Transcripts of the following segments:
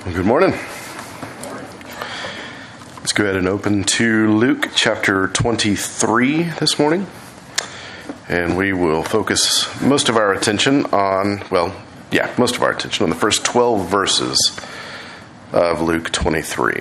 Good morning. Let's go ahead and open to Luke chapter 23 this morning. And we will focus most of our attention on the first 12 verses of Luke 23.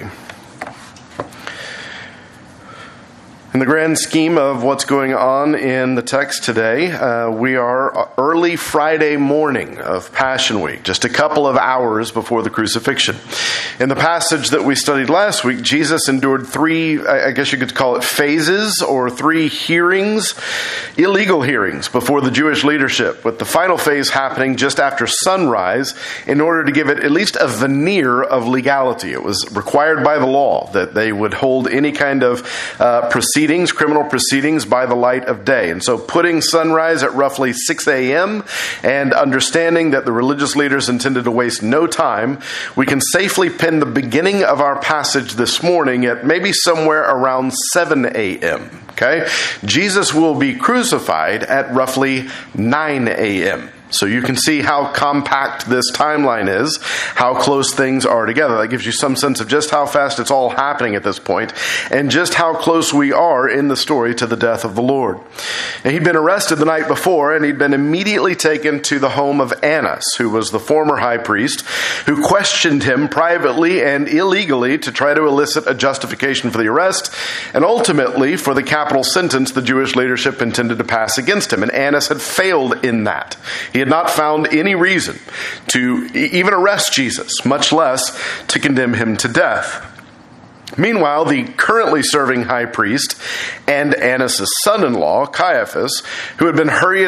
In the grand scheme of what's going on in the text today, we are early Friday morning of Passion Week, just a couple of hours before the crucifixion. In the passage that we studied last week, Jesus endured three, I guess you could call it phases, or three hearings, illegal hearings before the Jewish leadership, with the final phase happening just after sunrise in order to give it at least a veneer of legality. It was required by the law that they would hold any kind of criminal proceedings by the light of day. And so putting sunrise at roughly 6 a.m. and understanding that the religious leaders intended to waste no time, we can safely pin the beginning of our passage this morning at maybe somewhere around 7 a.m. Okay? Jesus will be crucified at roughly 9 a.m. So you can see how compact this timeline is, how close things are together. That gives you some sense of just how fast it's all happening at this point, and just how close we are in the story to the death of the Lord. And he'd been arrested the night before, and he'd been immediately taken to the home of Annas, who was the former high priest, who questioned him privately and illegally to try to elicit a justification for the arrest, and ultimately for the capital sentence the Jewish leadership intended to pass against him. And Annas had failed in that. He had not found any reason to even arrest Jesus, much less to condemn him to death. Meanwhile, the currently serving high priest and Annas' son-in-law, Caiaphas, who had been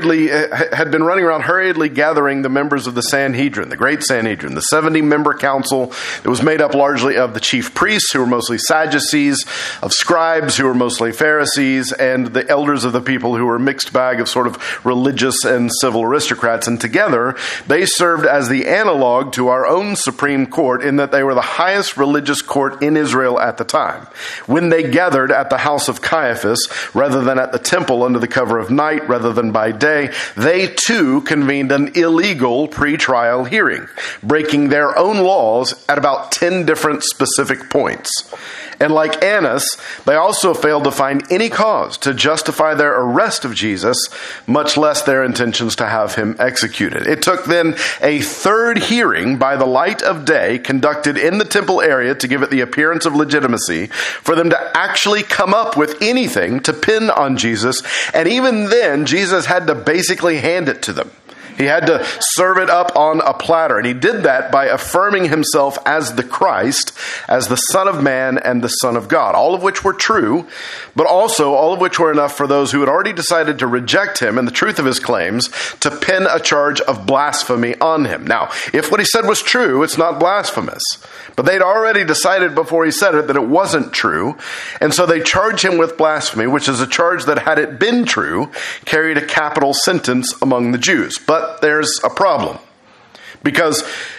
running around hurriedly gathering the members of the Sanhedrin, the great Sanhedrin, the 70-member council that was made up largely of the chief priests, who were mostly Sadducees, of scribes, who were mostly Pharisees, and the elders of the people, who were a mixed bag of sort of religious and civil aristocrats. And together, they served as the analog to our own Supreme Court in that they were the highest religious court in Israel at the time. When they gathered at the house of Caiaphas, rather than at the temple under the cover of night, rather than by day, they too convened an illegal pre-trial hearing, breaking their own laws at about 10 different specific points. And like Annas, they also failed to find any cause to justify their arrest of Jesus, much less their intentions to have him executed. It took then a third hearing by the light of day conducted in the temple area to give it the appearance of legitimacy for them to actually come up with anything to pin on Jesus. And even then, Jesus had to basically hand it to them. He had to serve it up on a platter. And he did that by affirming himself as the Christ, as the Son of Man and the Son of God. All of which were true, but also all of which were enough for those who had already decided to reject him and the truth of his claims to pin a charge of blasphemy on him. Now, if what he said was true, it's not blasphemous. But they'd already decided before he said it that it wasn't true. And so they charge him with blasphemy, which is a charge that, had it been true, carried a capital sentence among the Jews. But there's a problem, because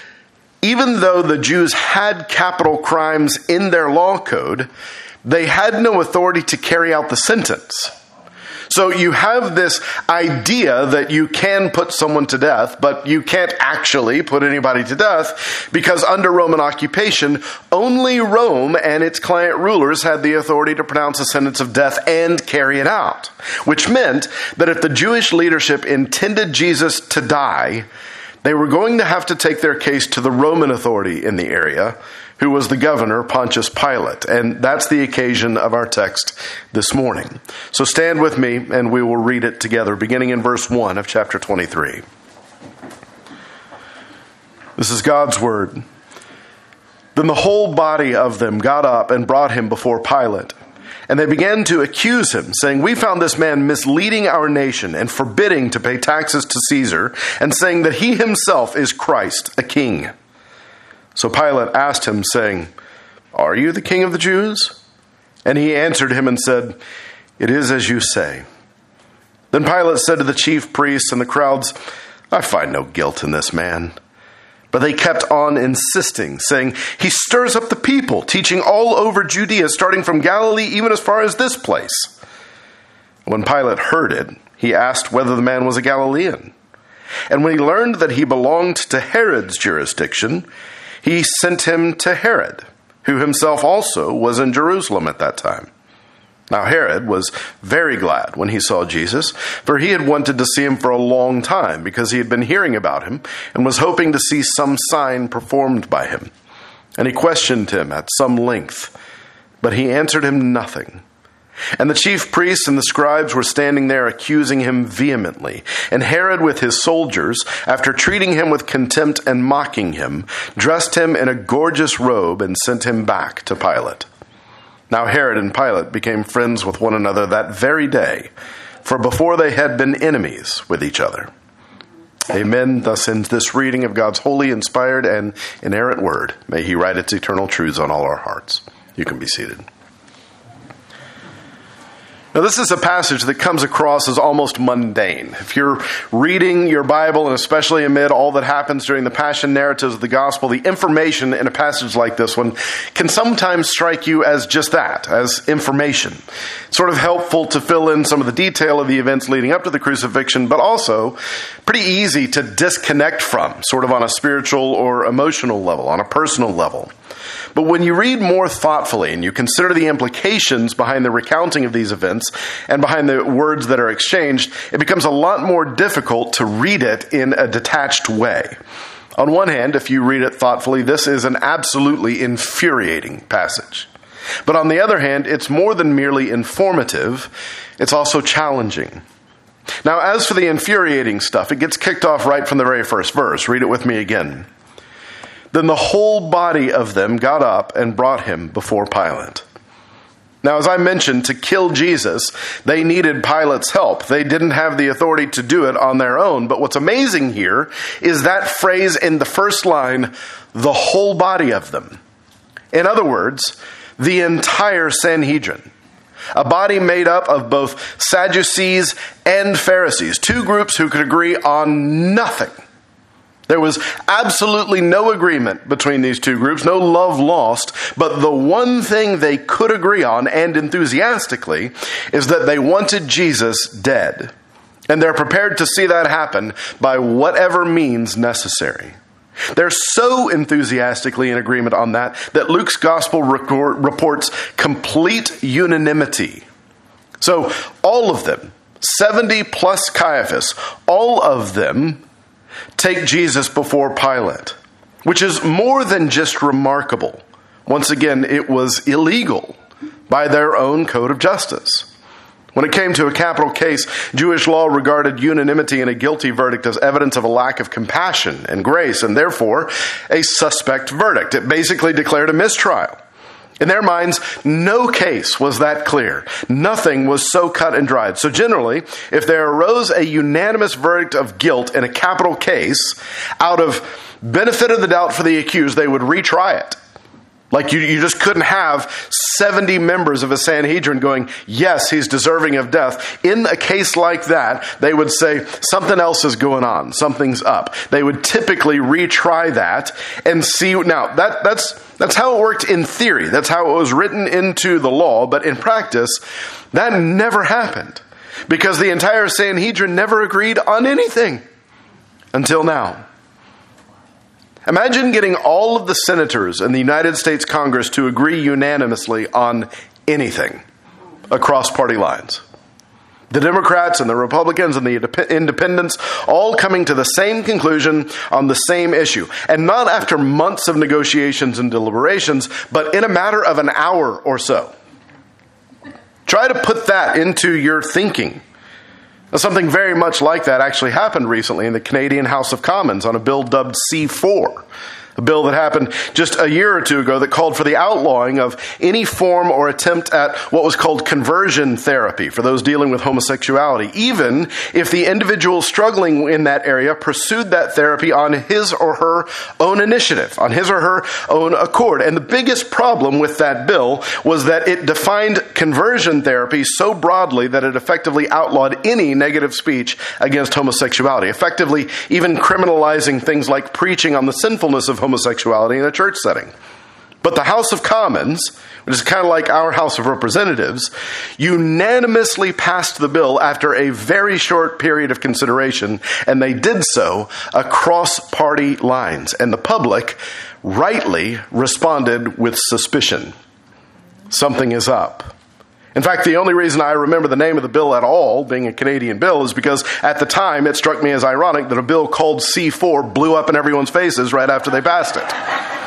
even though the Jews had capital crimes in their law code, they had no authority to carry out the sentence. So you have this idea that you can put someone to death, but you can't actually put anybody to death, because under Roman occupation, only Rome and its client rulers had the authority to pronounce a sentence of death and carry it out. Which meant that if the Jewish leadership intended Jesus to die, they were going to have to take their case to the Roman authority in the area, who was the governor, Pontius Pilate. And that's the occasion of our text this morning. So stand with me and we will read it together, beginning in verse 1 of chapter 23. This is God's word. Then the whole body of them got up and brought him before Pilate. And they began to accuse him, saying, "We found this man misleading our nation and forbidding to pay taxes to Caesar, and saying that he himself is Christ, a king." So Pilate asked him, saying, "Are you the king of the Jews?" And he answered him and said, "It is as you say." Then Pilate said to the chief priests and the crowds, "I find no guilt in this man." But they kept on insisting, saying, "He stirs up the people, teaching all over Judea, starting from Galilee even as far as this place." When Pilate heard it, he asked whether the man was a Galilean. And when he learned that he belonged to Herod's jurisdiction, he sent him to Herod, who himself also was in Jerusalem at that time. Now Herod was very glad when he saw Jesus, for he had wanted to see him for a long time because he had been hearing about him and was hoping to see some sign performed by him. And he questioned him at some length, but he answered him nothing. And the chief priests and the scribes were standing there accusing him vehemently. And Herod with his soldiers, after treating him with contempt and mocking him, dressed him in a gorgeous robe and sent him back to Pilate. Now Herod and Pilate became friends with one another that very day, for before they had been enemies with each other. Amen. Thus ends this reading of God's holy, inspired, and inerrant word. May he write its eternal truths on all our hearts. You can be seated. Now, this is a passage that comes across as almost mundane. If you're reading your Bible, and especially amid all that happens during the passion narratives of the gospel, the information in a passage like this one can sometimes strike you as just that, as information. It's sort of helpful to fill in some of the detail of the events leading up to the crucifixion, but also pretty easy to disconnect from, sort of on a spiritual or emotional level, on a personal level. But when you read more thoughtfully and you consider the implications behind the recounting of these events and behind the words that are exchanged, it becomes a lot more difficult to read it in a detached way. On one hand, if you read it thoughtfully, this is an absolutely infuriating passage. But on the other hand, it's more than merely informative, it's also challenging. Now, as for the infuriating stuff, it gets kicked off right from the very first verse. Read it with me again. Then the whole body of them got up and brought him before Pilate. Now, as I mentioned, to kill Jesus, they needed Pilate's help. They didn't have the authority to do it on their own. But what's amazing here is that phrase in the first line, the whole body of them. In other words, the entire Sanhedrin. A body made up of both Sadducees and Pharisees, two groups who could agree on nothing. There was absolutely no agreement between these two groups, no love lost, but the one thing they could agree on, and enthusiastically, is that they wanted Jesus dead. And they're prepared to see that happen by whatever means necessary. They're so enthusiastically in agreement on that Luke's gospel reports complete unanimity. So all of them, 70 plus Caiaphas, all of them take Jesus before Pilate, which is more than just remarkable. Once again, it was illegal by their own code of justice. When it came to a capital case, Jewish law regarded unanimity in a guilty verdict as evidence of a lack of compassion and grace, and therefore a suspect verdict. It basically declared a mistrial. In their minds, no case was that clear. Nothing was so cut and dried. So generally, if there arose a unanimous verdict of guilt in a capital case, out of benefit of the doubt for the accused, they would retry it. Like you just couldn't have 70 members of a Sanhedrin going, yes, he's deserving of death. In a case like that, they would say, something else is going on. Something's up. They would typically retry that and see. Now, that's how it worked in theory. That's how it was written into the law. But in practice, that never happened because the entire Sanhedrin never agreed on anything until now. Imagine getting all of the senators in the United States Congress to agree unanimously on anything across party lines. The Democrats and the Republicans and the Independents all coming to the same conclusion on the same issue. And not after months of negotiations and deliberations, but in a matter of an hour or so. Try to put that into your thinking. Now, something very much like that actually happened recently in the Canadian House of Commons on a bill dubbed C4, a bill that happened just a year or two ago that called for the outlawing of any form or attempt at what was called conversion therapy for those dealing with homosexuality, even if the individual struggling in that area pursued that therapy on his or her own initiative, on his or her own accord. And the biggest problem with that bill was that it defined conversion therapy so broadly that it effectively outlawed any negative speech against homosexuality, effectively even criminalizing things like preaching on the sinfulness of homosexuality in a church setting. But the House of Commons, which is kind of like our House of Representatives, unanimously passed the bill after a very short period of consideration, and they did so across party lines. And the public rightly responded with suspicion. Something is up. In fact, the only reason I remember the name of the bill at all, being a Canadian bill, is because at the time it struck me as ironic that a bill called C4 blew up in everyone's faces right after they passed it.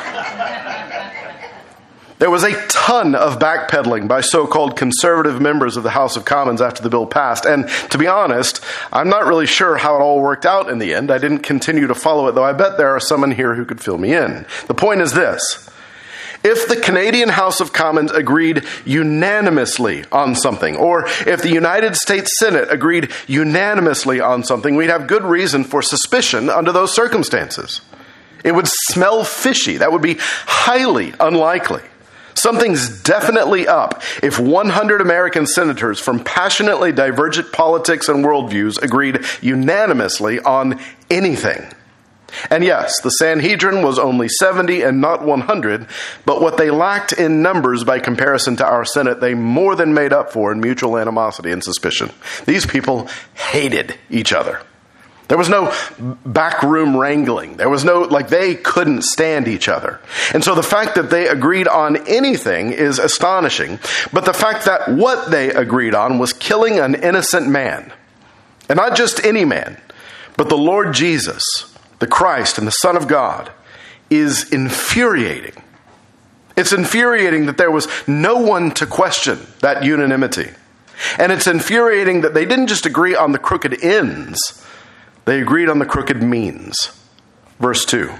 There was a ton of backpedaling by so-called conservative members of the House of Commons after the bill passed. And to be honest, I'm not really sure how it all worked out in the end. I didn't continue to follow it, though I bet there are some in here who could fill me in. The point is this. If the Canadian House of Commons agreed unanimously on something, or if the United States Senate agreed unanimously on something, we'd have good reason for suspicion under those circumstances. It would smell fishy. That would be highly unlikely. Something's definitely up if 100 American senators from passionately divergent politics and worldviews agreed unanimously on anything. And yes, the Sanhedrin was only 70 and not 100, but what they lacked in numbers by comparison to our Senate, they more than made up for in mutual animosity and suspicion. These people hated each other. There was no backroom wrangling. There was no, they couldn't stand each other. And so the fact that they agreed on anything is astonishing. But the fact that what they agreed on was killing an innocent man, and not just any man, but the Lord Jesus, the Christ and the Son of God, is infuriating. It's infuriating that there was no one to question that unanimity. And it's infuriating that they didn't just agree on the crooked ends, they agreed on the crooked means. Verse 2.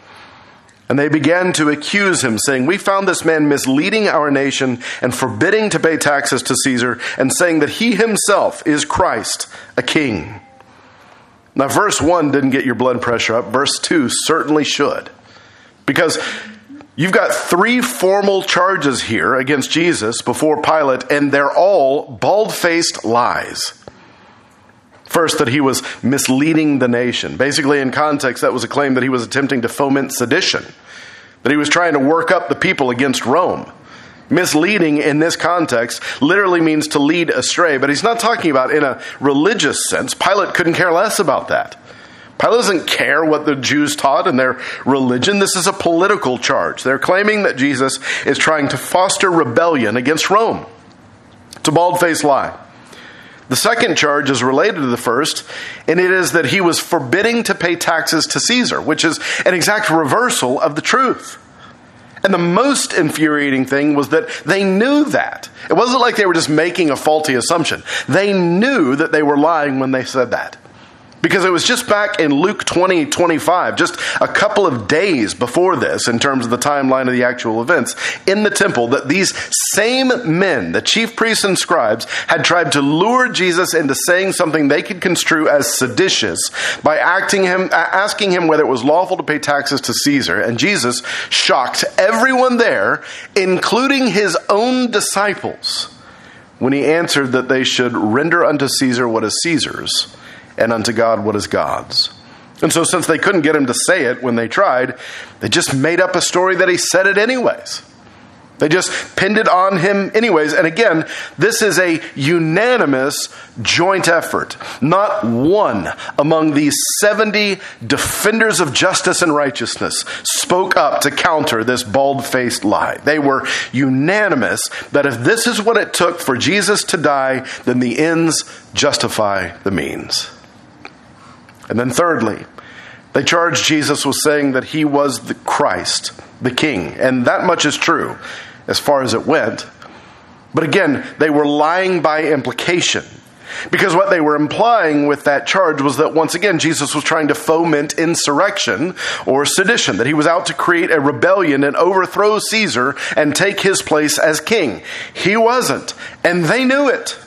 And they began to accuse him, saying, "We found this man misleading our nation and forbidding to pay taxes to Caesar, and saying that he himself is Christ, a king." Now, verse 1 didn't get your blood pressure up. Verse 2 certainly should. Because you've got 3 formal charges here against Jesus before Pilate, and they're all bald-faced lies. First, that he was misleading the nation. Basically, in context, that was a claim that he was attempting to foment sedition, that he was trying to work up the people against Rome. Misleading in this context literally means to lead astray, but he's not talking about in a religious sense. Pilate couldn't care less about that. Pilate doesn't care what the Jews taught in their religion. This is a political charge. They're claiming that Jesus is trying to foster rebellion against Rome. It's a bald-faced lie. The second charge is related to the first, and it is that he was forbidding to pay taxes to Caesar, which is an exact reversal of the truth. And the most infuriating thing was that they knew that. It wasn't like they were just making a faulty assumption. They knew that they were lying when they said that. Because it was just back in Luke 20:25, just a couple of days before this, in terms of the timeline of the actual events, in the temple, that these same men, the chief priests and scribes, had tried to lure Jesus into saying something they could construe as seditious by asking him whether it was lawful to pay taxes to Caesar. And Jesus shocked everyone there, including his own disciples, when he answered that they should render unto Caesar what is Caesar's, and unto God what is God's. And so since they couldn't get him to say it when they tried, they just made up a story that he said it anyways. They just pinned it on him anyways. And again, this is a unanimous joint effort. Not one among these 70 defenders of justice and righteousness spoke up to counter this bald-faced lie. They were unanimous that if this is what it took for Jesus to die, then the ends justify the means. And then thirdly, they charged Jesus with saying that he was the Christ, the King. And that much is true as far as it went. But again, they were lying by implication. Because what they were implying with that charge was that once again, Jesus was trying to foment insurrection or sedition, that he was out to create a rebellion and overthrow Caesar and take his place as king. He wasn't, and they knew it.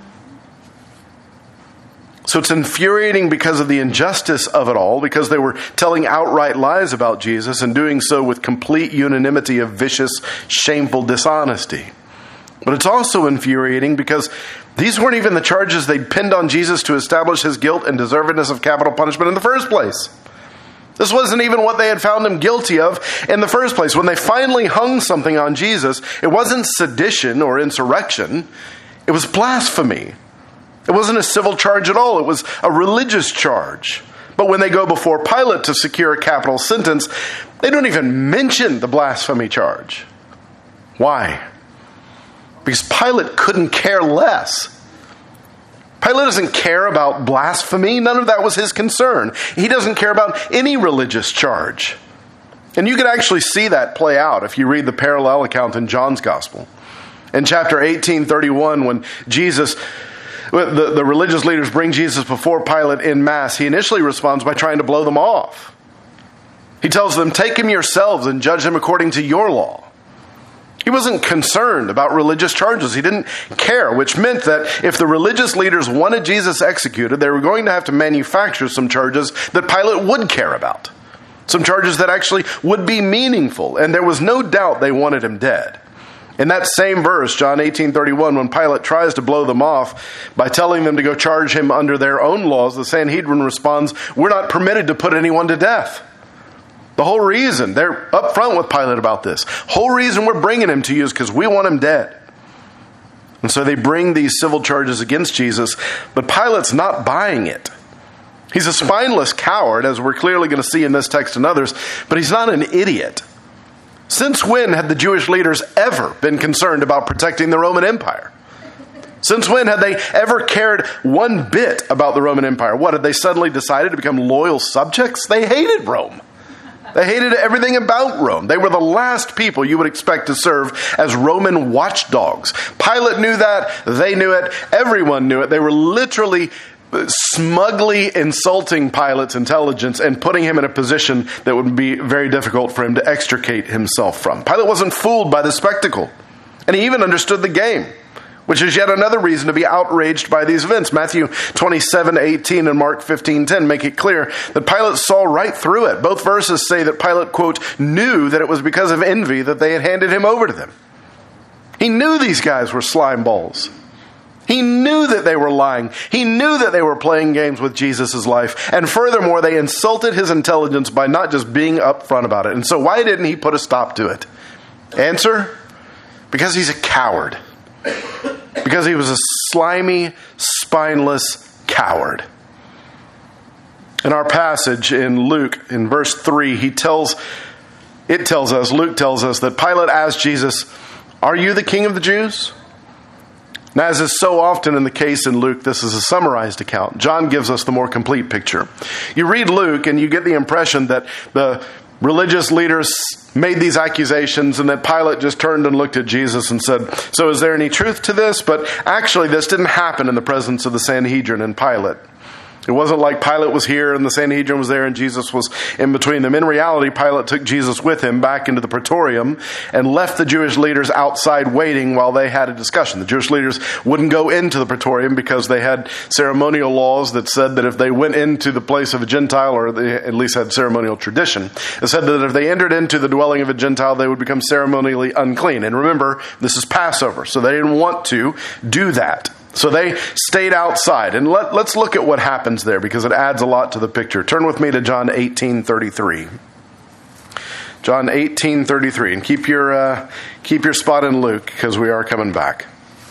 So it's infuriating because of the injustice of it all, because they were telling outright lies about Jesus and doing so with complete unanimity of vicious, shameful dishonesty. But it's also infuriating because these weren't even the charges they'd pinned on Jesus to establish his guilt and deservedness of capital punishment in the first place. This wasn't even what they had found him guilty of in the first place. When they finally hung something on Jesus, it wasn't sedition or insurrection. It was blasphemy. It wasn't a civil charge at all. It was a religious charge. But when they go before Pilate to secure a capital sentence, they don't even mention the blasphemy charge. Why? Because Pilate couldn't care less. Pilate doesn't care about blasphemy. None of that was his concern. He doesn't care about any religious charge. And you can actually see that play out if you read the parallel account in John's Gospel. In chapter 18:31, when the religious leaders bring Jesus before Pilate in mass, he initially responds by trying to blow them off. He tells them, "Take him yourselves and judge him according to your law." He wasn't concerned about religious charges. He didn't care, which meant that if the religious leaders wanted Jesus executed, they were going to have to manufacture some charges that Pilate would care about. Some charges that actually would be meaningful. And there was no doubt they wanted him dead. In that same verse, John 18:31, when Pilate tries to blow them off by telling them to go charge him under their own laws, the Sanhedrin responds, "We're not permitted to put anyone to death." The whole reason, they're upfront with Pilate about this, whole reason we're bringing him to you is because we want him dead. And so they bring these civil charges against Jesus, but Pilate's not buying it. He's a spineless coward, as we're clearly going to see in this text and others, but he's not an idiot. Since when had the Jewish leaders ever been concerned about protecting the Roman Empire? Since when had they ever cared one bit about the Roman Empire? What, had they suddenly decided to become loyal subjects? They hated Rome. They hated everything about Rome. They were the last people you would expect to serve as Roman watchdogs. Pilate knew that. They knew it. Everyone knew it. They were literally smugly insulting Pilate's intelligence and putting him in a position that would be very difficult for him to extricate himself from. Pilate wasn't fooled by the spectacle. And he even understood the game, which is yet another reason to be outraged by these events. Matthew 27:18 and Mark 15:10 make it clear that Pilate saw right through it. Both verses say that Pilate, quote, knew that it was because of envy that they had handed him over to them. He knew these guys were slime balls. He knew that they were lying. He knew that they were playing games with Jesus' life. And furthermore, they insulted his intelligence by not just being upfront about it. And so why didn't he put a stop to it? Answer? Because he's a coward. Because he was a slimy, spineless coward. In our passage in Luke, in verse 3, Luke tells us that Pilate asked Jesus, "Are you the king of the Jews?" Now, as is so often in the case in Luke, this is a summarized account. John gives us the more complete picture. You read Luke and you get the impression that the religious leaders made these accusations and that Pilate just turned and looked at Jesus and said, "So is there any truth to this?" But actually, this didn't happen in the presence of the Sanhedrin and Pilate. It wasn't like Pilate was here and the Sanhedrin was there and Jesus was in between them. In reality, Pilate took Jesus with him back into the praetorium and left the Jewish leaders outside waiting while they had a discussion. The Jewish leaders wouldn't go into the praetorium because they had ceremonial laws that said that if they went into the place of a Gentile, or they at least had ceremonial tradition, it said that if they entered into the dwelling of a Gentile, they would become ceremonially unclean. And remember, this is Passover, so they didn't want to do that. So they stayed outside. And let's look at what happens there because it adds a lot to the picture. Turn with me to John 18:33. John 18:33. And keep your spot in Luke because we are coming back.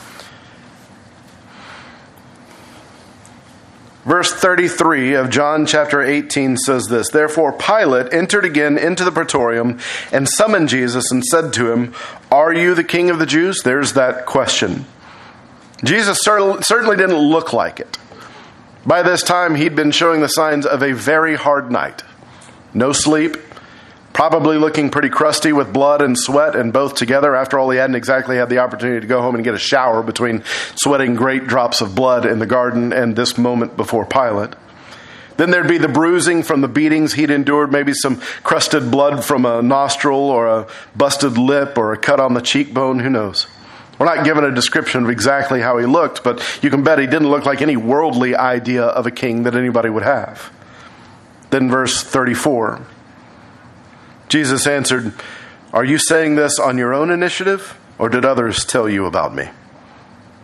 Verse 33 of John chapter 18 says this, "Therefore Pilate entered again into the praetorium and summoned Jesus and said to him, 'Are you the king of the Jews?'" There's that question. Jesus certainly didn't look like it. By this time, he'd been showing the signs of a very hard night. No sleep, probably looking pretty crusty with blood and sweat, and both together. After all, he hadn't exactly had the opportunity to go home and get a shower between sweating great drops of blood in the garden and this moment before Pilate. Then there'd be the bruising from the beatings he'd endured, maybe some crusted blood from a nostril or a busted lip or a cut on the cheekbone, who knows. We're not given a description of exactly how he looked, but you can bet he didn't look like any worldly idea of a king that anybody would have. Then verse 34. Jesus answered, "Are you saying this on your own initiative, or did others tell you about me?"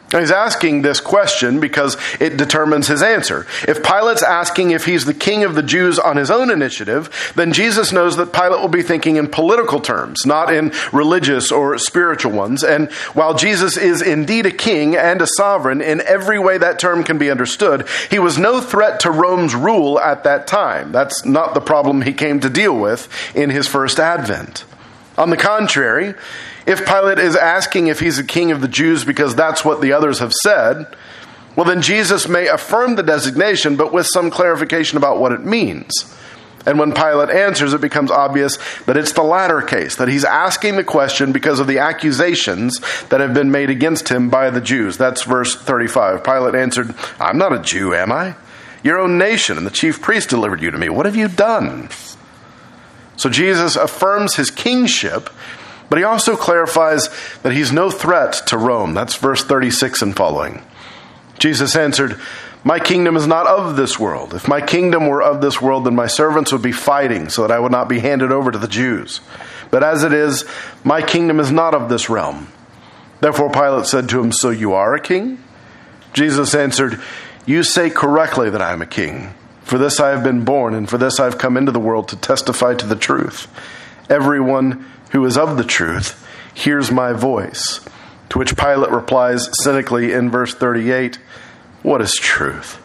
He's asking this question because it determines his answer. If Pilate's asking if he's the king of the Jews on his own initiative, then Jesus knows that Pilate will be thinking in political terms, not in religious or spiritual ones. And while Jesus is indeed a king and a sovereign in every way that term can be understood, he was no threat to Rome's rule at that time. That's not the problem he came to deal with in his first advent. On the contrary, if Pilate is asking if he's the king of the Jews because that's what the others have said, well, then Jesus may affirm the designation, but with some clarification about what it means. And when Pilate answers, it becomes obvious that it's the latter case, that he's asking the question because of the accusations that have been made against him by the Jews. That's verse 35. Pilate answered, "I'm not a Jew, am I? Your own nation and the chief priest delivered you to me. What have you done?" So Jesus affirms his kingship, but he also clarifies that he's no threat to Rome. That's verse 36 and following. Jesus answered, "My kingdom is not of this world. If my kingdom were of this world, then my servants would be fighting so that I would not be handed over to the Jews. But as it is, my kingdom is not of this realm." Therefore Pilate said to him, "So you are a king?" Jesus answered, "You say correctly that I am a king. For this I have been born, and for this I have come into the world to testify to the truth. Everyone who is of the truth hears my voice." To which Pilate replies cynically in verse 38, "What is truth?"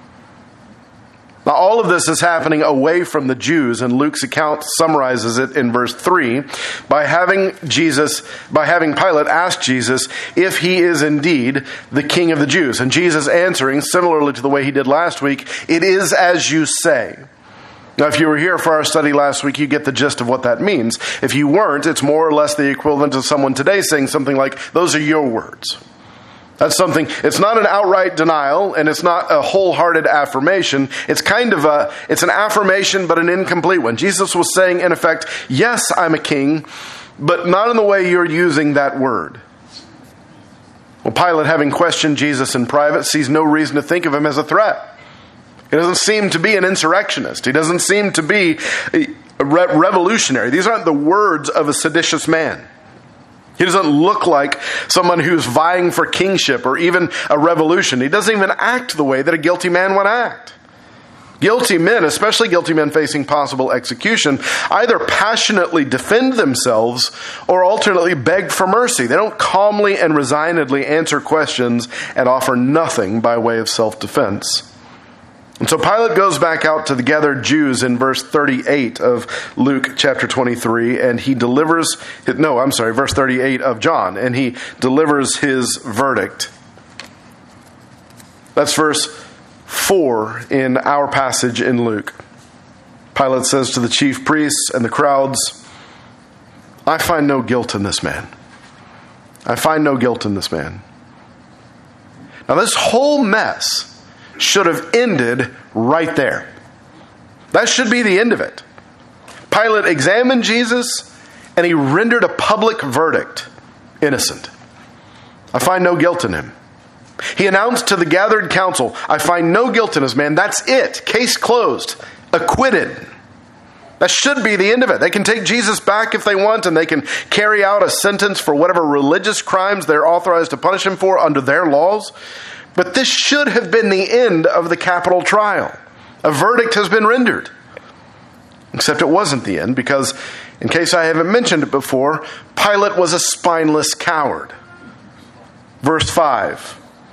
Now all of this is happening away from the Jews, and Luke's account summarizes it in verse 3 by having Pilate ask Jesus if he is indeed the king of the Jews. And Jesus answering, similarly to the way he did last week, "It is as you say." Now, if you were here for our study last week, you get the gist of what that means. If you weren't, it's more or less the equivalent of someone today saying something like, "Those are your words." That's something, it's not an outright denial, and it's not a wholehearted affirmation. It's it's an affirmation, but an incomplete one. Jesus was saying, in effect, yes, I'm a king, but not in the way you're using that word. Well, Pilate, having questioned Jesus in private, sees no reason to think of him as a threat. He doesn't seem to be an insurrectionist. He doesn't seem to be a revolutionary. These aren't the words of a seditious man. He doesn't look like someone who's vying for kingship or even a revolution. He doesn't even act the way that a guilty man would act. Guilty men, especially guilty men facing possible execution, either passionately defend themselves or alternately beg for mercy. They don't calmly and resignedly answer questions and offer nothing by way of self-defense. And so Pilate goes back out to the gathered Jews in verse 38 of Luke chapter 23, and he delivers, verse 38 of John, and he delivers his verdict. That's verse 4 in our passage in Luke. Pilate says to the chief priests and the crowds, "I find no guilt in this man. I find no guilt in this man." Now this whole mess should have ended right there. That should be the end of it. Pilate examined Jesus and he rendered a public verdict. Innocent. I find no guilt in him. He announced to the gathered council, "I find no guilt in this man." That's it. Case closed. Acquitted. That should be the end of it. They can take Jesus back if they want, and they can carry out a sentence for whatever religious crimes they're authorized to punish him for under their laws. But this should have been the end of the capital trial. A verdict has been rendered. Except it wasn't the end, because, in case I haven't mentioned it before, Pilate was a spineless coward. Verse 5.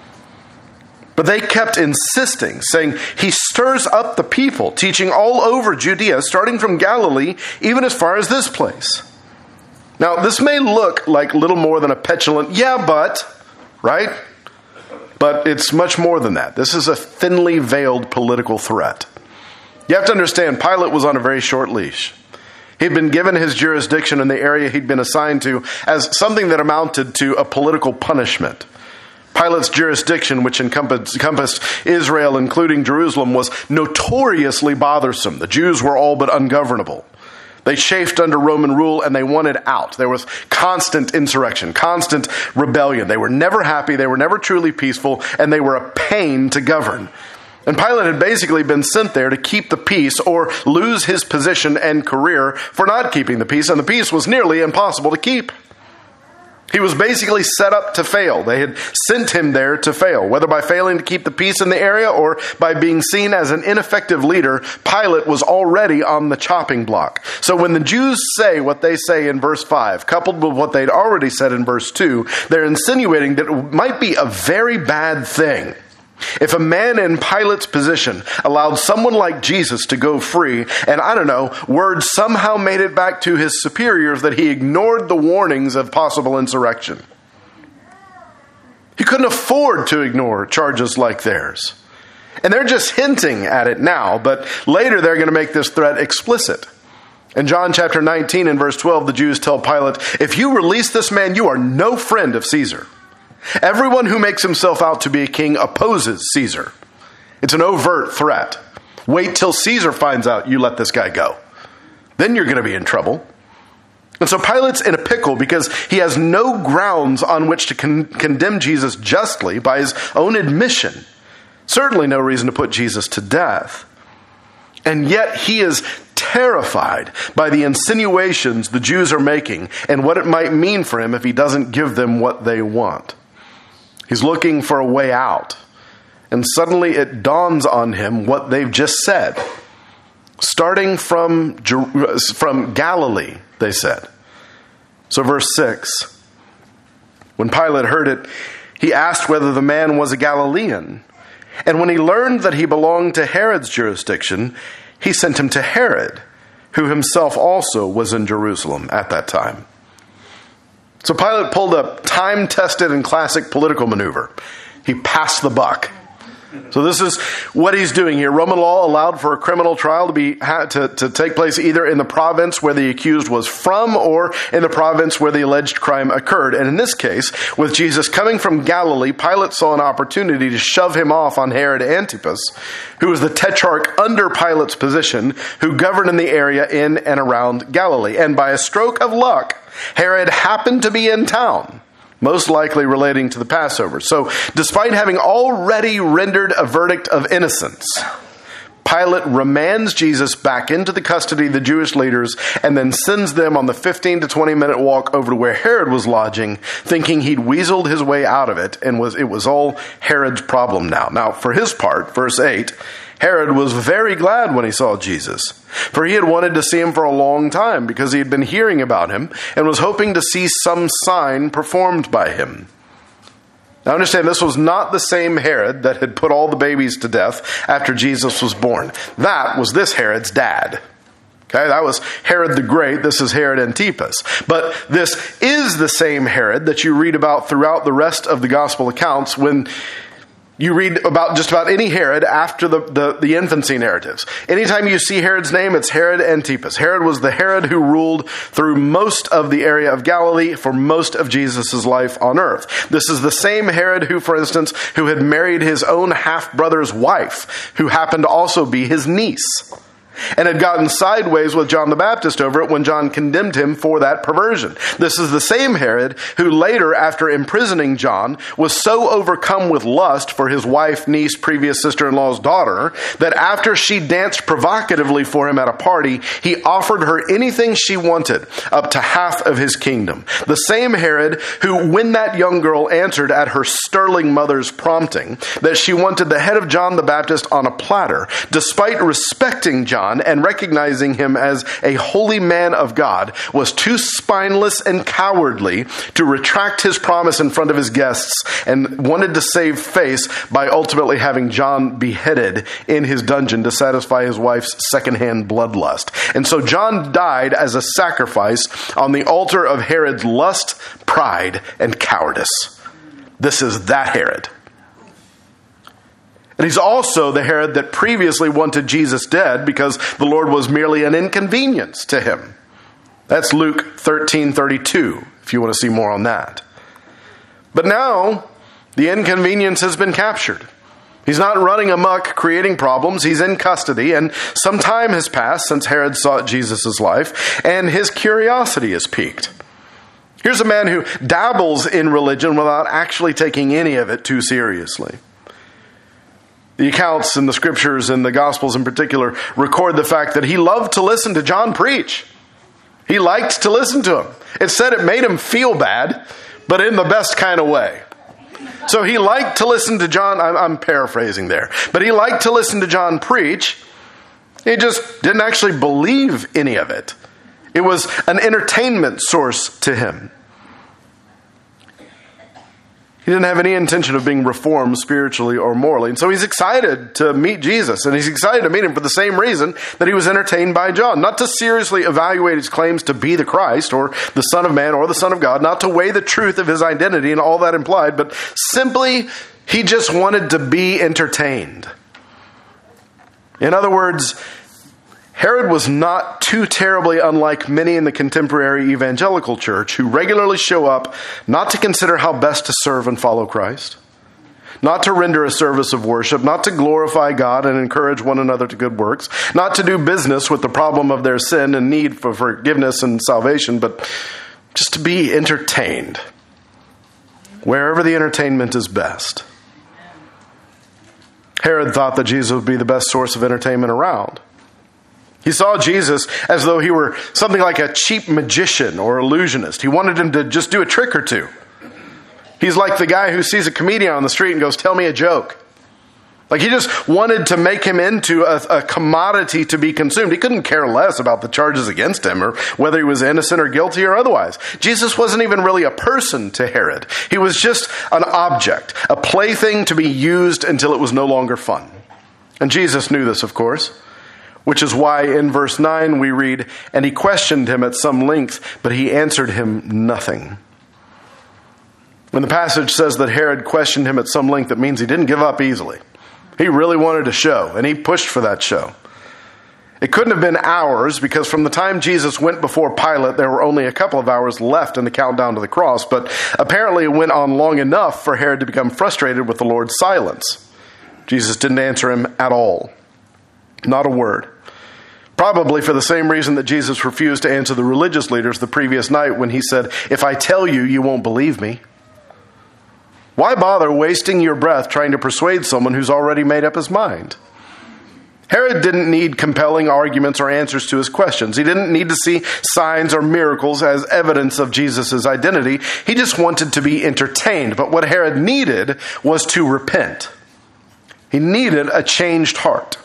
But they kept insisting, saying, "He stirs up the people, teaching all over Judea, starting from Galilee, even as far as this place." Now, this may look like little more than a petulant, "Yeah, but," right? But it's much more than that. This is a thinly veiled political threat. You have to understand, Pilate was on a very short leash. He'd been given his jurisdiction in the area he'd been assigned to as something that amounted to a political punishment. Pilate's jurisdiction, which encompassed Israel, including Jerusalem, was notoriously bothersome. The Jews were all but ungovernable. They chafed under Roman rule and they wanted out. There was constant insurrection, constant rebellion. They were never happy, they were never truly peaceful, and they were a pain to govern. And Pilate had basically been sent there to keep the peace or lose his position and career for not keeping the peace, and the peace was nearly impossible to keep. He was basically set up to fail. They had sent him there to fail. Whether by failing to keep the peace in the area or by being seen as an ineffective leader, Pilate was already on the chopping block. So when the Jews say what they say in verse 5, coupled with what they'd already said in verse 2, they're insinuating that it might be a very bad thing if a man in Pilate's position allowed someone like Jesus to go free, and word somehow made it back to his superiors that he ignored the warnings of possible insurrection. He couldn't afford to ignore charges like theirs. And they're just hinting at it now, but later they're going to make this threat explicit. In John chapter 19 and verse 12, the Jews tell Pilate, "If you release this man, you are no friend of Caesar. Everyone who makes himself out to be a king opposes Caesar." It's an overt threat. Wait till Caesar finds out you let this guy go. Then you're going to be in trouble. And so Pilate's in a pickle because he has no grounds on which to condemn Jesus justly by his own admission. Certainly no reason to put Jesus to death. And yet he is terrified by the insinuations the Jews are making and what it might mean for him if he doesn't give them what they want. He's looking for a way out. And suddenly it dawns on him what they've just said. Starting from Galilee, they said. So verse 6. When Pilate heard it, he asked whether the man was a Galilean. And when he learned that he belonged to Herod's jurisdiction, he sent him to Herod, who himself also was in Jerusalem at that time. So Pilate pulled a time-tested and classic political maneuver. He passed the buck. So this is what he's doing here. Roman law allowed for a criminal trial to take place either in the province where the accused was from or in the province where the alleged crime occurred. And in this case, with Jesus coming from Galilee, Pilate saw an opportunity to shove him off on Herod Antipas, who was the tetrarch under Pilate's position, who governed in the area in and around Galilee. And by a stroke of luck, Herod happened to be in town, most likely relating to the Passover. So, despite having already rendered a verdict of innocence, Pilate remands Jesus back into the custody of the Jewish leaders and then sends them on the 15 to 20 minute walk over to where Herod was lodging, thinking he'd weaseled his way out of it and it was all Herod's problem now. Now, for his part, verse 8, Herod was very glad when he saw Jesus, for he had wanted to see him for a long time because he had been hearing about him and was hoping to see some sign performed by him. Now understand, this was not the same Herod that had put all the babies to death after Jesus was born. That was this Herod's dad. Okay, that was Herod the Great. This is Herod Antipas. But this is the same Herod that you read about throughout the rest of the gospel accounts when you read about just about any Herod after the infancy narratives. Anytime you see Herod's name, it's Herod Antipas. Herod was the Herod who ruled through most of the area of Galilee for most of Jesus' life on earth. This is the same Herod who, for instance, who had married his own half-brother's wife, who happened to also be his niece, and had gotten sideways with John the Baptist over it when John condemned him for that perversion. This is the same Herod who later, after imprisoning John, was so overcome with lust for his wife, niece, previous sister-in-law's daughter, that after she danced provocatively for him at a party, he offered her anything she wanted, up to half of his kingdom. The same Herod who, when that young girl answered at her sterling mother's prompting that she wanted the head of John the Baptist on a platter, despite respecting John and recognizing him as a holy man of God, was too spineless and cowardly to retract his promise in front of his guests and wanted to save face by ultimately having John beheaded in his dungeon to satisfy his wife's secondhand bloodlust. And so John died as a sacrifice on the altar of Herod's lust, pride, and cowardice. This is that Herod. And he's also the Herod that previously wanted Jesus dead because the Lord was merely an inconvenience to him. That's Luke 13:32, if you want to see more on that. But now, the inconvenience has been captured. He's not running amok, creating problems. He's in custody, and some time has passed since Herod sought Jesus' life, and his curiosity is piqued. Here's a man who dabbles in religion without actually taking any of it too seriously. The accounts in the scriptures and the gospels in particular record the fact that he loved to listen to John preach. He liked to listen to him. It said it made him feel bad, but in the best kind of way. So he liked to listen to John, I'm paraphrasing there, but he liked to listen to John preach. He just didn't actually believe any of it. It was an entertainment source to him. He didn't have any intention of being reformed spiritually or morally. And so he's excited to meet Jesus. And he's excited to meet him for the same reason that he was entertained by John. Not to seriously evaluate his claims to be the Christ or the Son of Man or the Son of God. Not to weigh the truth of his identity and all that implied. But simply, he just wanted to be entertained. In other words, Herod was not too terribly unlike many in the contemporary evangelical church who regularly show up not to consider how best to serve and follow Christ, not to render a service of worship, not to glorify God and encourage one another to good works, not to do business with the problem of their sin and need for forgiveness and salvation, but just to be entertained wherever the entertainment is best. Herod thought that Jesus would be the best source of entertainment around. He saw Jesus as though he were something like a cheap magician or illusionist. He wanted him to just do a trick or two. He's like the guy who sees a comedian on the street and goes, "Tell me a joke." Like he just wanted to make him into a commodity to be consumed. He couldn't care less about the charges against him or whether he was innocent or guilty or otherwise. Jesus wasn't even really a person to Herod. He was just an object, a plaything to be used until it was no longer fun. And Jesus knew this, of course. Which is why in verse 9 we read, "And he questioned him at some length, but he answered him nothing." When the passage says that Herod questioned him at some length, it means he didn't give up easily. He really wanted a show, and he pushed for that show. It couldn't have been hours, because from the time Jesus went before Pilate, there were only a couple of hours left in the countdown to the cross, but apparently it went on long enough for Herod to become frustrated with the Lord's silence. Jesus didn't answer him at all. Not a word. Probably for the same reason that Jesus refused to answer the religious leaders the previous night when he said, "If I tell you, you won't believe me." Why bother wasting your breath trying to persuade someone who's already made up his mind? Herod didn't need compelling arguments or answers to his questions. He didn't need to see signs or miracles as evidence of Jesus' identity. He just wanted to be entertained. But what Herod needed was to repent. He needed a changed heart.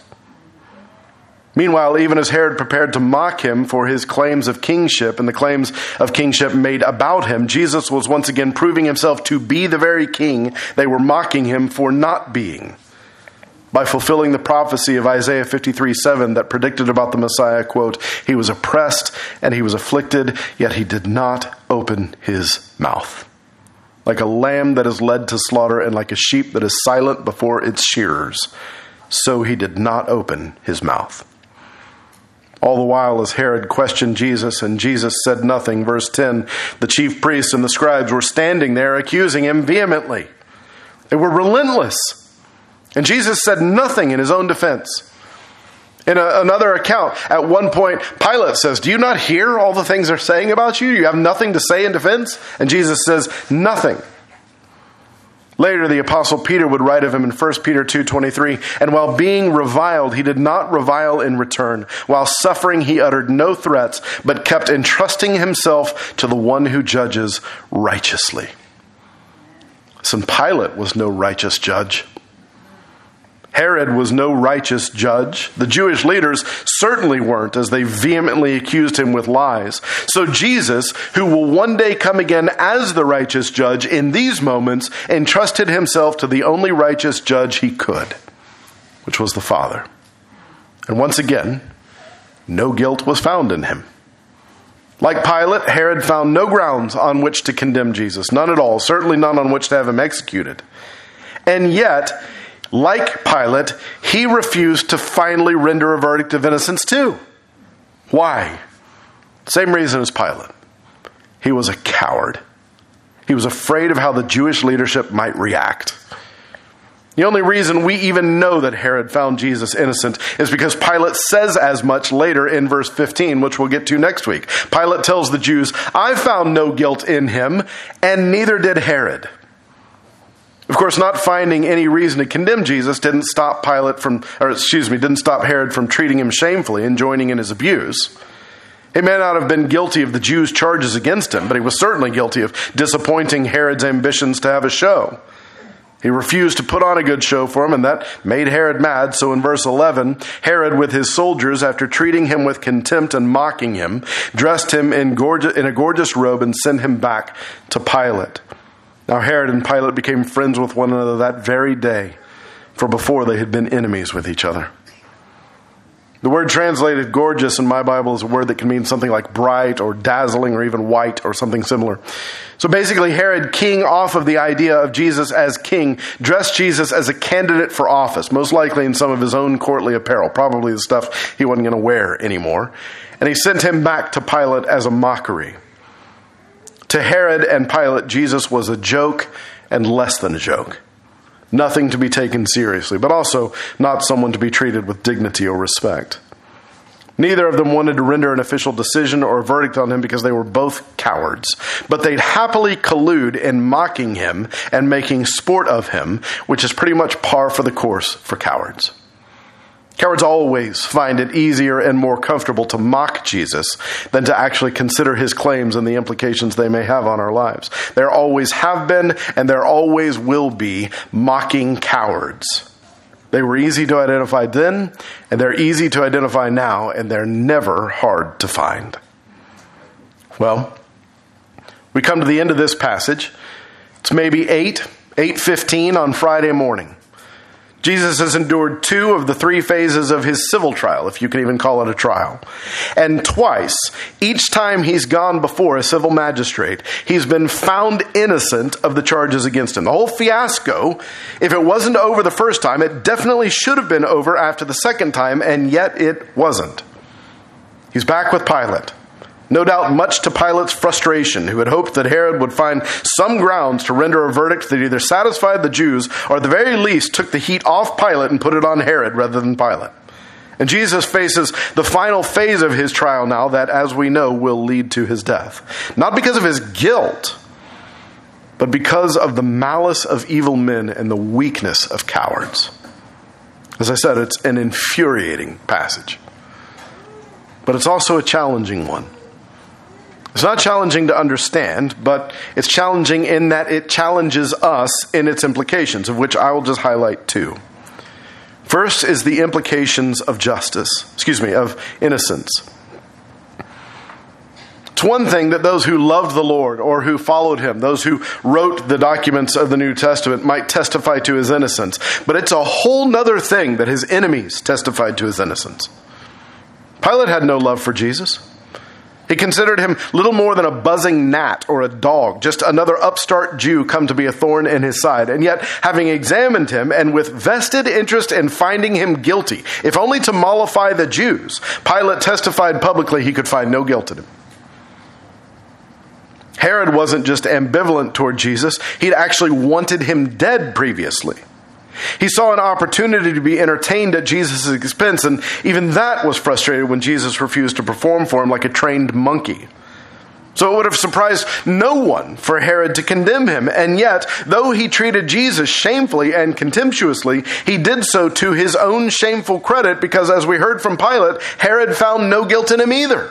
Meanwhile, even as Herod prepared to mock him for his claims of kingship and the claims of kingship made about him, Jesus was once again proving himself to be the very king they were mocking him for not being, by fulfilling the prophecy of Isaiah 53:7 that predicted about the Messiah, quote, "He was oppressed and he was afflicted, yet he did not open his mouth. Like a lamb that is led to slaughter and like a sheep that is silent before its shearers, so he did not open his mouth." All the while, as Herod questioned Jesus and Jesus said nothing, verse 10, the chief priests and the scribes were standing there accusing him vehemently. They were relentless. And Jesus said nothing in his own defense. In another account, at one point, Pilate says, "Do you not hear all the things they're saying about you? You have nothing to say in defense?" And Jesus says, "Nothing." Later, the Apostle Peter would write of him in 1 Peter 2:23, "And while being reviled, he did not revile in return. While suffering, he uttered no threats, but kept entrusting himself to the one who judges righteously." Listen, Pilate was no righteous judge. Herod was no righteous judge. The Jewish leaders certainly weren't, as they vehemently accused him with lies. So Jesus, who will one day come again as the righteous judge, in these moments entrusted himself to the only righteous judge he could, which was the Father. And once again, no guilt was found in him. Like Pilate, Herod found no grounds on which to condemn Jesus. None at all. Certainly none on which to have him executed. And yet, like Pilate, he refused to finally render a verdict of innocence too. Why? Same reason as Pilate. He was a coward. He was afraid of how the Jewish leadership might react. The only reason we even know that Herod found Jesus innocent is because Pilate says as much later in verse 15, which we'll get to next week. Pilate tells the Jews, "I found no guilt in him, and neither did Herod." Of course, not finding any reason to condemn Jesus didn't stop Herod from treating him shamefully and joining in his abuse. He may not have been guilty of the Jews' charges against him, but he was certainly guilty of disappointing Herod's ambitions to have a show. He refused to put on a good show for him, and that made Herod mad. So in verse 11, Herod with his soldiers, after treating him with contempt and mocking him, dressed him in a gorgeous robe and sent him back to Pilate. Now Herod and Pilate became friends with one another that very day, for before they had been enemies with each other. The word translated gorgeous in my Bible is a word that can mean something like bright or dazzling or even white or something similar. So basically, Herod, keying off of the idea of Jesus as king, dressed Jesus as a candidate for office, most likely in some of his own courtly apparel, probably the stuff he wasn't going to wear anymore. And he sent him back to Pilate as a mockery. To Herod and Pilate, Jesus was a joke and less than a joke. Nothing to be taken seriously, but also not someone to be treated with dignity or respect. Neither of them wanted to render an official decision or a verdict on him because they were both cowards. But they'd happily collude in mocking him and making sport of him, which is pretty much par for the course for cowards. Cowards always find it easier and more comfortable to mock Jesus than to actually consider his claims and the implications they may have on our lives. There always have been, and there always will be, mocking cowards. They were easy to identify then, and they're easy to identify now, and they're never hard to find. Well, we come to the end of this passage. It's maybe 8:15 on Friday morning. Jesus has endured 2 of the 3 phases of his civil trial, if you can even call it a trial. And twice, each time he's gone before a civil magistrate, he's been found innocent of the charges against him. The whole fiasco, if it wasn't over the first time, it definitely should have been over after the second time, and yet it wasn't. He's back with Pilate. No doubt much to Pilate's frustration, who had hoped that Herod would find some grounds to render a verdict that either satisfied the Jews or at the very least took the heat off Pilate and put it on Herod rather than Pilate. And Jesus faces the final phase of his trial now that, as we know, will lead to his death. Not because of his guilt, but because of the malice of evil men and the weakness of cowards. As I said, it's an infuriating passage. But it's also a challenging one. It's not challenging to understand, but it's challenging in that it challenges us in its implications, of which I will just highlight 2. First is the implications of of innocence. It's one thing that those who loved the Lord or who followed him, those who wrote the documents of the New Testament, might testify to his innocence. But it's a whole nother thing that his enemies testified to his innocence. Pilate had no love for Jesus. He considered him little more than a buzzing gnat or a dog, just another upstart Jew come to be a thorn in his side. And yet, having examined him and with vested interest in finding him guilty, if only to mollify the Jews, Pilate testified publicly he could find no guilt in him. Herod wasn't just ambivalent toward Jesus, he'd actually wanted him dead previously. He saw an opportunity to be entertained at Jesus' expense, and even that was frustrated when Jesus refused to perform for him like a trained monkey. So it would have surprised no one for Herod to condemn him, and yet, though he treated Jesus shamefully and contemptuously, he did so to his own shameful credit because, as we heard from Pilate, Herod found no guilt in him either.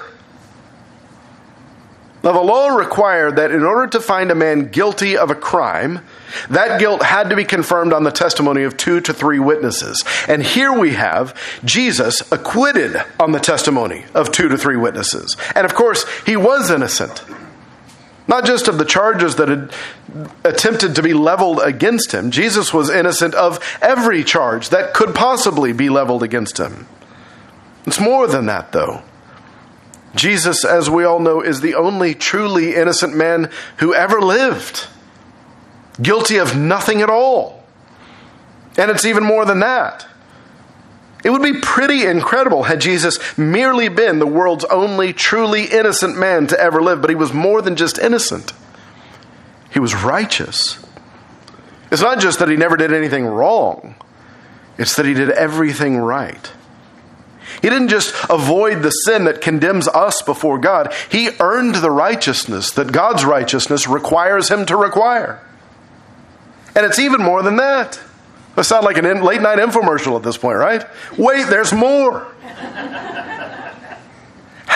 Now, the law required that in order to find a man guilty of a crime, that guilt had to be confirmed on the testimony of 2 to 3 witnesses. And here we have Jesus acquitted on the testimony of 2 to 3 witnesses. And of course, he was innocent. Not just of the charges that had attempted to be leveled against him. Jesus was innocent of every charge that could possibly be leveled against him. It's more than that, though. Jesus, as we all know, is the only truly innocent man who ever lived. Guilty of nothing at all. And it's even more than that. It would be pretty incredible had Jesus merely been the world's only truly innocent man to ever live, but he was more than just innocent. He was righteous. It's not just that he never did anything wrong. It's that he did everything right. He didn't just avoid the sin that condemns us before God. He earned the righteousness that God's righteousness requires him to require. And it's even more than that. That sounds like a late night infomercial at this point, right? Wait, there's more.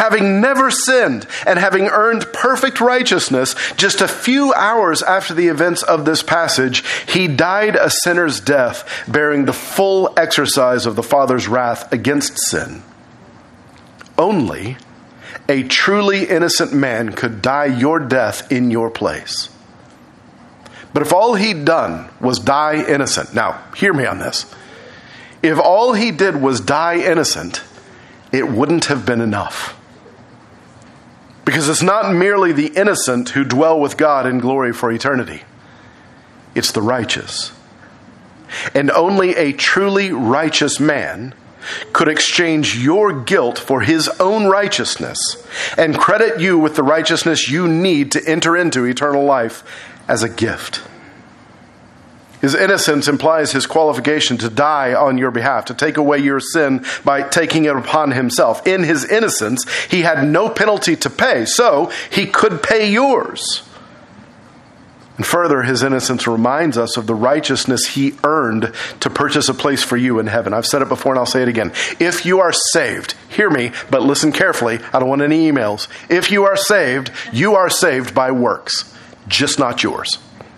having never sinned and having earned perfect righteousness, just a few hours after the events of this passage, he died a sinner's death, bearing the full exercise of the Father's wrath against sin. Only a truly innocent man could die your death in your place. But if all he'd done was die innocent, now hear me on this. If all he did was die innocent, it wouldn't have been enough. Because it's not merely the innocent who dwell with God in glory for eternity. It's the righteous. And only a truly righteous man could exchange your guilt for his own righteousness and credit you with the righteousness you need to enter into eternal life as a gift. His innocence implies his qualification to die on your behalf, to take away your sin by taking it upon himself. In his innocence, he had no penalty to pay, so he could pay yours. And further, his innocence reminds us of the righteousness he earned to purchase a place for you in heaven. I've said it before and I'll say it again. If you are saved, hear me, but listen carefully. I don't want any emails. If you are saved by works, just not yours.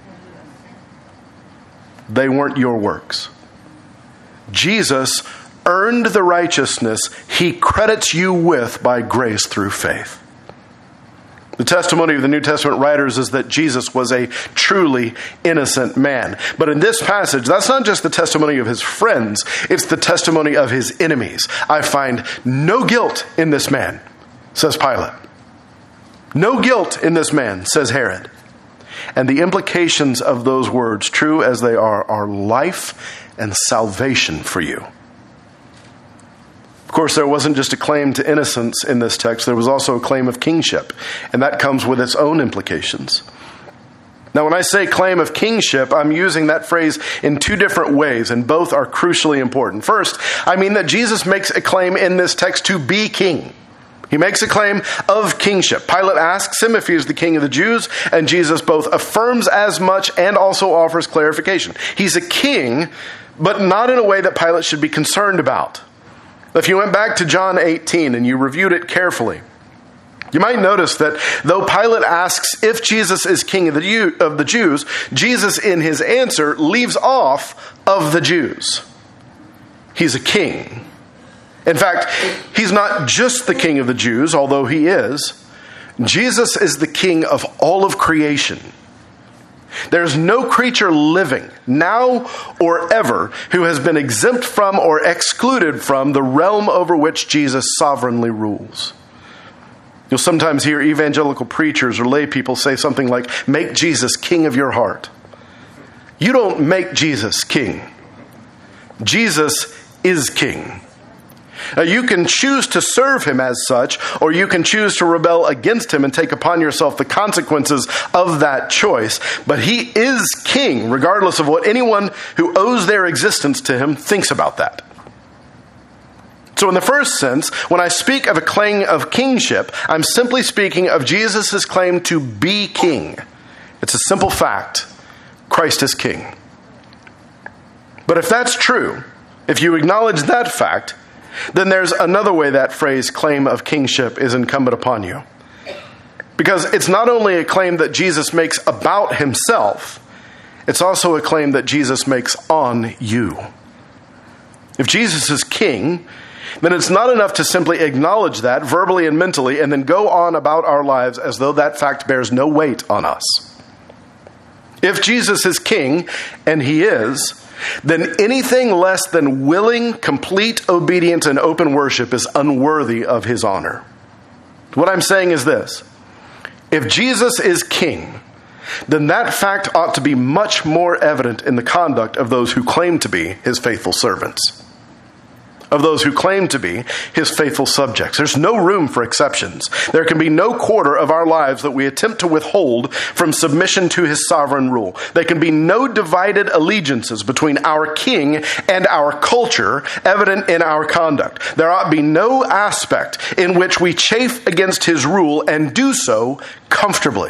They weren't your works. Jesus earned the righteousness he credits you with by grace through faith. The testimony of the New Testament writers is that Jesus was a truly innocent man. But in this passage, that's not just the testimony of his friends, it's the testimony of his enemies. I find no guilt in this man, says Pilate. No guilt in this man, says Herod. And the implications of those words, true as they are life and salvation for you. Of course, there wasn't just a claim to innocence in this text, there was also a claim of kingship, and that comes with its own implications. Now, when I say claim of kingship, I'm using that phrase in two different ways, and both are crucially important. First, I mean that Jesus makes a claim in this text to be king. He makes a claim of kingship. Pilate asks him if he is the king of the Jews, and Jesus both affirms as much and also offers clarification. He's a king, but not in a way that Pilate should be concerned about. If you went back to John 18 and you reviewed it carefully, you might notice that though Pilate asks if Jesus is king of the Jews, Jesus in his answer leaves off of the Jews. He's a king. In fact, he's not just the king of the Jews, although he is. Jesus is the king of all of creation. There's no creature living, now or ever, who has been exempt from or excluded from the realm over which Jesus sovereignly rules. You'll sometimes hear evangelical preachers or lay people say something like, "Make Jesus king of your heart." You don't make Jesus king. Jesus is king. You can choose to serve him as such, or you can choose to rebel against him and take upon yourself the consequences of that choice. But he is king, regardless of what anyone who owes their existence to him thinks about that. So in the first sense, when I speak of a claim of kingship, I'm simply speaking of Jesus' claim to be king. It's a simple fact. Christ is king. But if that's true, if you acknowledge that fact, then there's another way that phrase claim of kingship is incumbent upon you. Because it's not only a claim that Jesus makes about himself, it's also a claim that Jesus makes on you. If Jesus is king, then it's not enough to simply acknowledge that verbally and mentally and then go on about our lives as though that fact bears no weight on us. If Jesus is king, and he is, then anything less than willing, complete obedience and open worship is unworthy of his honor. What I'm saying is this. If Jesus is king, then that fact ought to be much more evident in the conduct of those who claim to be his faithful servants, of those who claim to be his faithful subjects. There's no room for exceptions. There can be no quarter of our lives that we attempt to withhold from submission to his sovereign rule. There can be no divided allegiances between our king and our culture evident in our conduct. There ought to be no aspect in which we chafe against his rule and do so comfortably.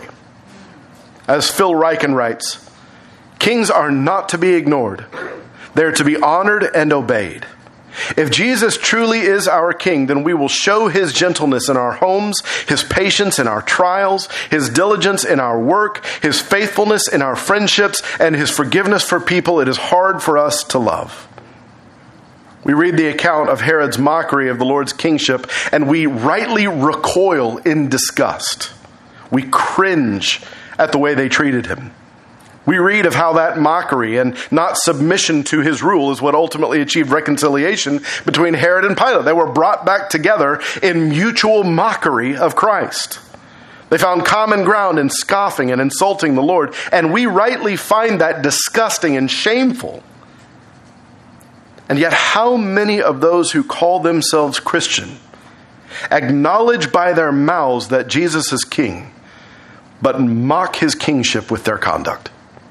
As Phil Ryken writes, kings are not to be ignored. They're to be honored and obeyed. If Jesus truly is our King, then we will show his gentleness in our homes, his patience in our trials, his diligence in our work, his faithfulness in our friendships, and his forgiveness for people it is hard for us to love. We read the account of Herod's mockery of the Lord's kingship, and we rightly recoil in disgust. We cringe at the way they treated him. We read of how that mockery and not submission to his rule is what ultimately achieved reconciliation between Herod and Pilate. They were brought back together in mutual mockery of Christ. They found common ground in scoffing and insulting the Lord, and we rightly find that disgusting and shameful. And yet, how many of those who call themselves Christian acknowledge by their mouths that Jesus is King, but mock his kingship with their conduct?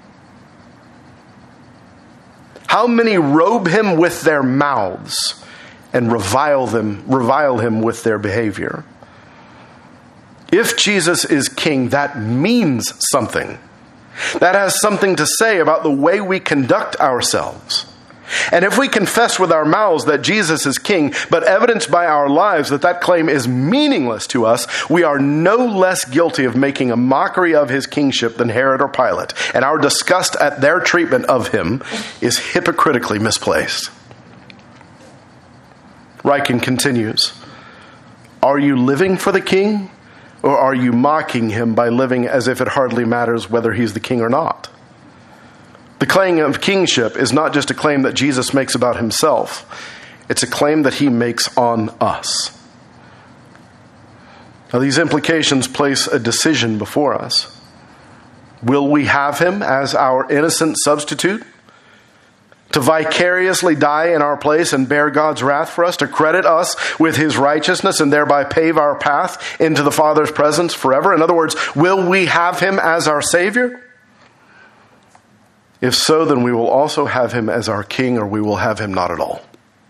How many robe him with their mouths and revile him with their behavior? If Jesus is King, that means something. That has something to say about the way we conduct ourselves. And if we confess with our mouths that Jesus is King, but evidenced by our lives that claim is meaningless to us, we are no less guilty of making a mockery of his kingship than Herod or Pilate. And our disgust at their treatment of him is hypocritically misplaced. Ryken continues, "Are you living for the king, or are you mocking him by living as if it hardly matters whether he's the king or not?" The claim of kingship is not just a claim that Jesus makes about himself. It's a claim that he makes on us. Now, these implications place a decision before us. Will we have him as our innocent substitute? To vicariously die in our place and bear God's wrath for us, to credit us with his righteousness and thereby pave our path into the Father's presence forever? In other words, will we have him as our Savior? If so, then we will also have him as our King, or we will have him not at all.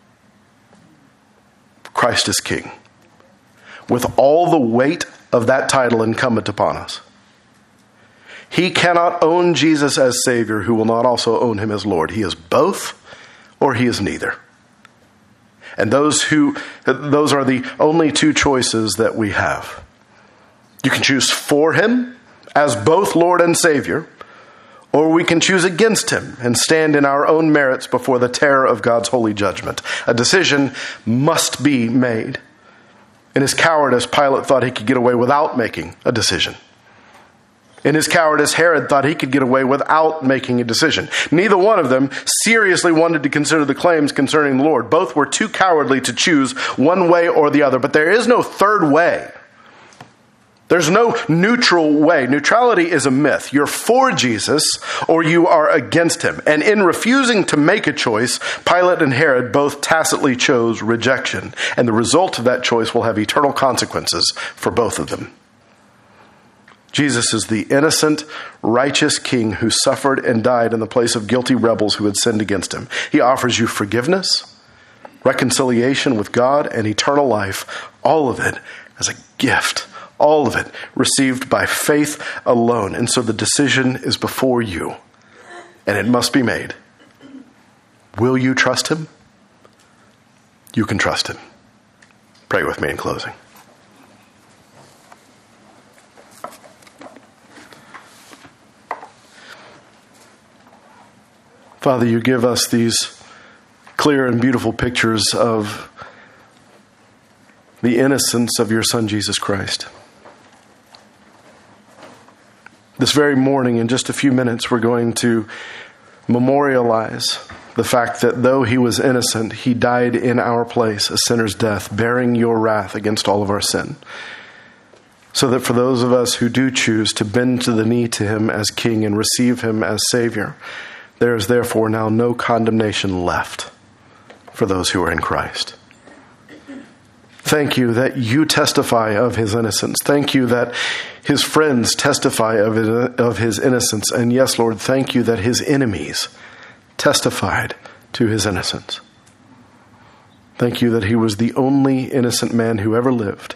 Christ is King, with all the weight of that title incumbent upon us. He cannot own Jesus as Savior who will not also own him as Lord. He is both, or he is neither. And those are the only two choices that we have. You can choose for him as both Lord and Savior, or we can choose against him and stand in our own merits before the terror of God's holy judgment. A decision must be made. In his cowardice, Pilate thought he could get away without making a decision. In his cowardice, Herod thought he could get away without making a decision. Neither one of them seriously wanted to consider the claims concerning the Lord. Both were too cowardly to choose one way or the other. But there is no third way. There's no neutral way. Neutrality is a myth. You're for Jesus or you are against him. And in refusing to make a choice, Pilate and Herod both tacitly chose rejection. And the result of that choice will have eternal consequences for both of them. Jesus is the innocent, righteous King who suffered and died in the place of guilty rebels who had sinned against him. He offers you forgiveness, reconciliation with God, and eternal life, all of it as a gift. All of it received by faith alone. And so the decision is before you, and it must be made. Will you trust him? You can trust him. Pray with me in closing. Father, you give us these clear and beautiful pictures of the innocence of your Son, Jesus Christ. This very morning, in just a few minutes, we're going to memorialize the fact that though he was innocent, he died in our place, a sinner's death, bearing your wrath against all of our sin. So that for those of us who do choose to bend to the knee to him as King and receive him as Savior, there is therefore now no condemnation left for those who are in Christ. Thank you that you testify of his innocence. Thank you that his friends testify of his innocence. And yes, Lord, thank you that his enemies testified to his innocence. Thank you that he was the only innocent man who ever lived,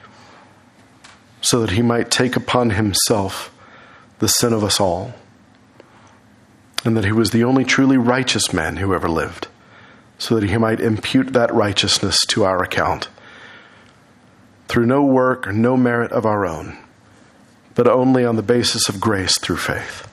so that he might take upon himself the sin of us all. And that he was the only truly righteous man who ever lived, so that he might impute that righteousness to our account, through no work or no merit of our own, but only on the basis of grace through faith.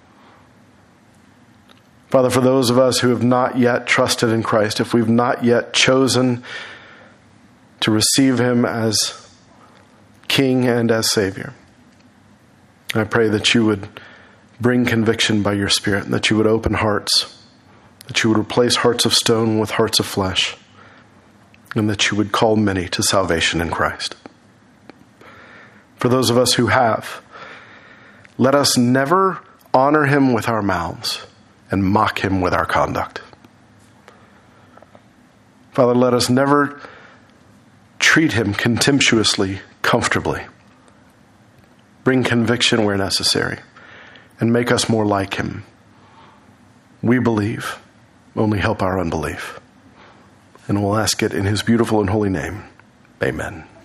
Father, for those of us who have not yet trusted in Christ, if we've not yet chosen to receive him as King and as Savior, I pray that you would bring conviction by your Spirit, and that you would open hearts, that you would replace hearts of stone with hearts of flesh, and that you would call many to salvation in Christ. For those of us who have, let us never honor him with our mouths and mock him with our conduct. Father, let us never treat him contemptuously, comfortably. Bring conviction where necessary, and make us more like him. We believe, only help our unbelief. And we'll ask it in his beautiful and holy name. Amen.